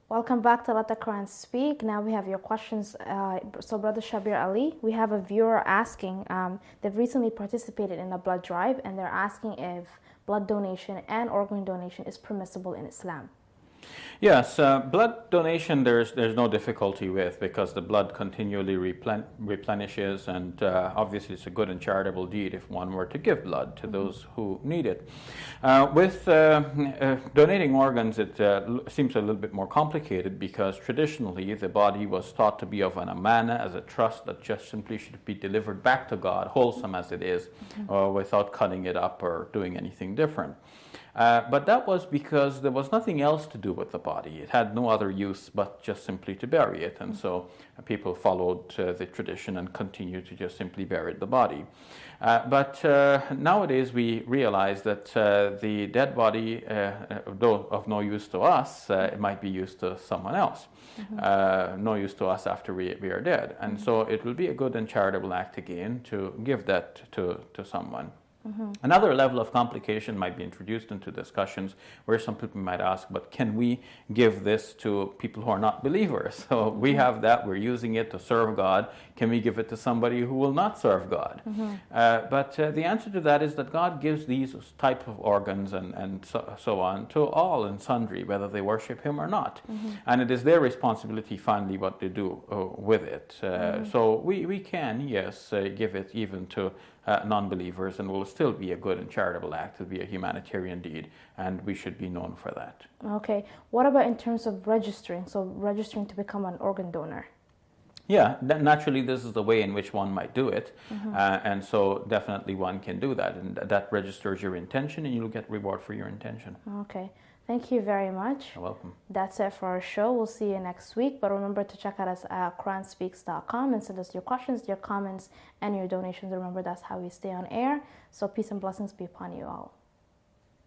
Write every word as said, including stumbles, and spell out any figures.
Welcome back to Let the Quran Speak. Now we have your questions. Uh, so, Brother Shabir Ali, we have a viewer asking, um, they've recently participated in a blood drive and they're asking if blood donation and organ donation is permissible in Islam. Yes, uh, blood donation there's there's no difficulty with, because the blood continually replen replenishes, and uh, obviously it's a good and charitable deed if one were to give blood to those who need it. Uh, with uh, uh, donating organs, it uh, seems a little bit more complicated, because traditionally the body was thought to be of an amana, as a trust that just simply should be delivered back to God, wholesome as it is, mm-hmm. uh, without cutting it up or doing anything different. Uh, but that was because there was nothing else to do with the body. It had no other use but just simply to bury it. And so uh, people followed uh, the tradition and continued to just simply bury the body. Uh, but uh, nowadays we realize that uh, the dead body, uh, though of no use to us, uh, it might be used to someone else. Mm-hmm. uh, no use to us after we, we are dead. And mm-hmm. so it will be a good and charitable act again to give that to, to someone. Mm-hmm. Another level of complication might be introduced into discussions where some people might ask, but can we give this to people who are not believers? So we have that, we're using it to serve God. Can we give it to somebody who will not serve God? Mm-hmm. uh, but uh, the answer to that is that God gives these type of organs and, and so, so on to all and sundry, whether they worship Him or not. Mm-hmm. And it is their responsibility finally what they do uh, with it. Uh, mm-hmm. So we, we can, yes, uh, give it even to Uh, non-believers, and will still be a good and charitable act. It will be a humanitarian deed, and we should be known for that. Okay. What about in terms of registering? So registering to become an organ donor? Yeah, naturally this is the way in which one might do it. Mm-hmm. uh, and so definitely one can do that, and that registers your intention, and you'll get reward for your intention. Okay. Thank you very much. You're welcome. That's it for our show. We'll see you next week. But remember to check out us at Quran Speaks dot com and send us your questions, your comments, and your donations. Remember, that's how we stay on air. So peace and blessings be upon you all.